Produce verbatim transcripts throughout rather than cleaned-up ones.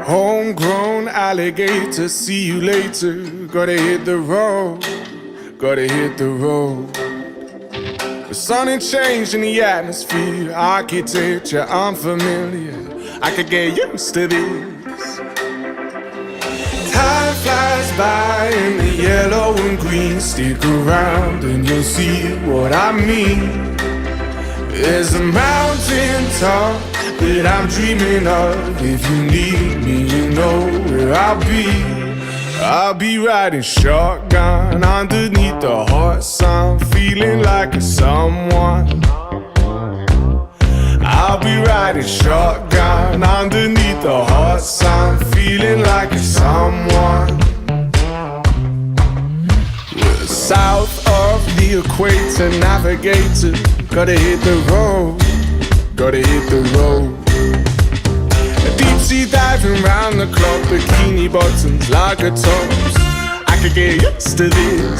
Homegrown alligator, see you later. Gotta hit the road, gotta hit the road. The sun ain't changing the atmosphere, architecture unfamiliar. I could get used to this. Time flies by in the yellow and green. Stick around and you'll see what I mean. There's a mountain top that I'm dreaming of. If you need me, you know where I'll be. I'll be riding shotgun underneath the hot sun, feeling like a someone. I'll be riding shotgun underneath the hot sun, feeling like a someone. We're south of the equator, navigator. Gotta hit the road, gotta hit the road. Deep sea diving round the clock, bikini bottoms, lager tops. I could get used to this.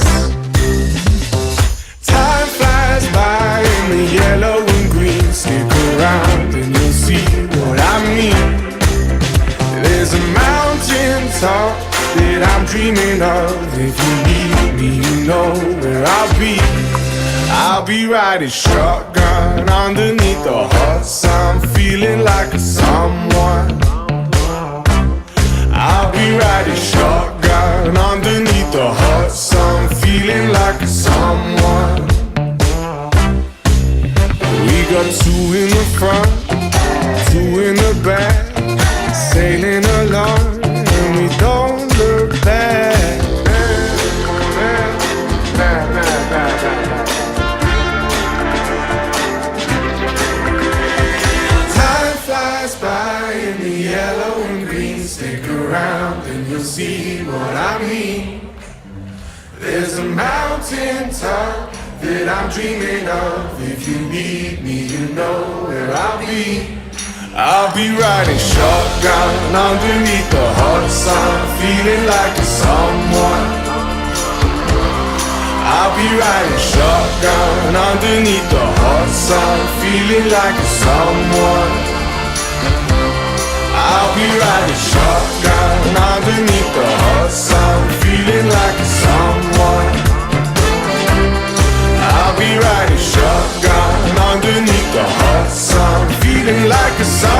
Time flies by in the yellow and green. Stick around and you'll see what I mean. There's a mountain top that I'm dreaming of. If you need me, you know where I'll be. I'll be riding shotgun underneath the hot sun, feeling like a someone. I'll be riding shotgun underneath the hot sun, feeling like a someone. We got two in the front, two in the back, sailing along and we don't look back. By in the yellow and green. Stick around and you'll see what I mean. There's a mountain top that I'm dreaming of. If you need me, you know where I'll be. I'll be riding shotgun underneath the hot sun, feeling like a someone. I'll be riding shotgun underneath the hot sun, feeling like a someone. I'll be riding shotgun underneath the hot sun, feeling like a someone. I'll be riding shotgun underneath the hot sun, feeling like a someone.